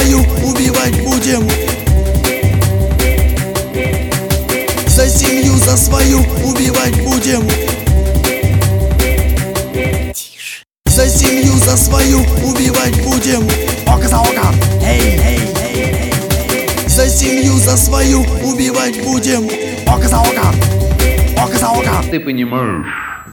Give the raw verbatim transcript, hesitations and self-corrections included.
свою убивать будем. За семью за свою убивать будем. Тише. За семью за свою убивать будем. Око за око. Эй, эй, эй, эй, эй. За семью за свою убивать будем. Око за око. Око за око. Ты понимаешь?